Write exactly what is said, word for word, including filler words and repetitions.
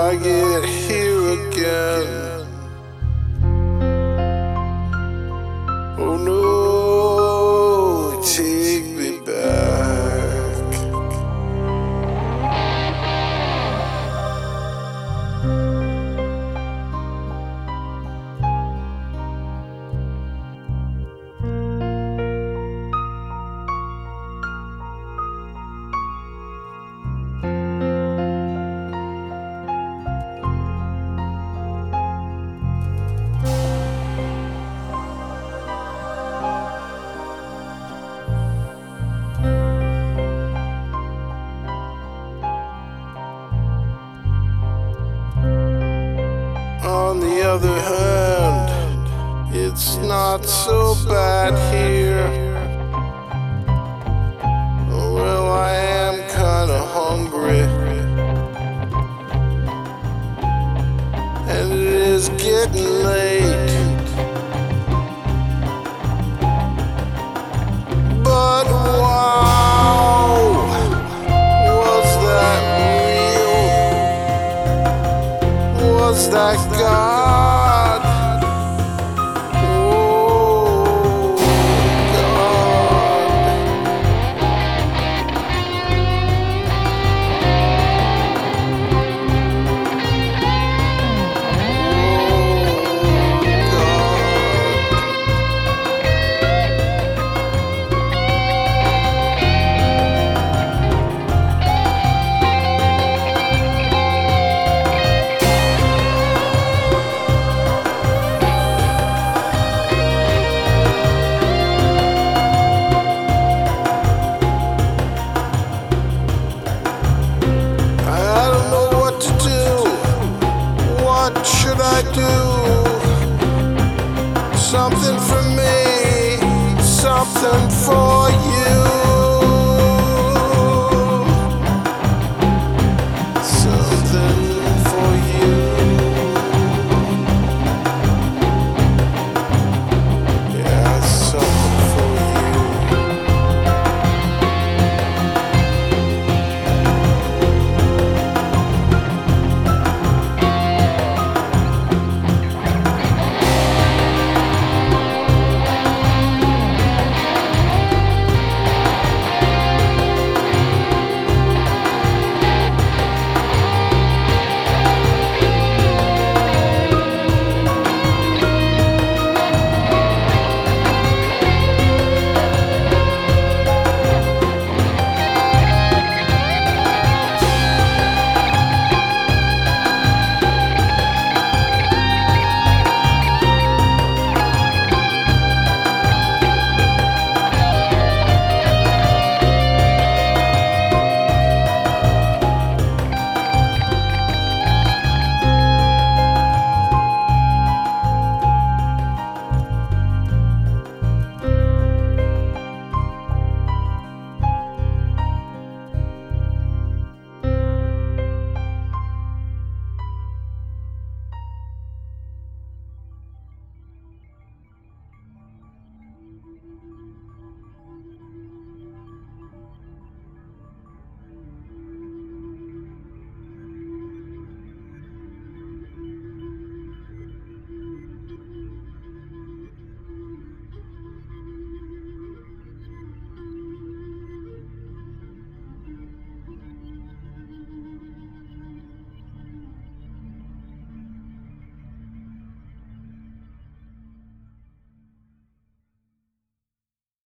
I get here again? Oh no, take me back. On the other hand, it's not so bad here. Well, I am kinda hungry, and it is getting late. But wow, was that real? Was that God? Oh, God. What should I do? Something for me, something for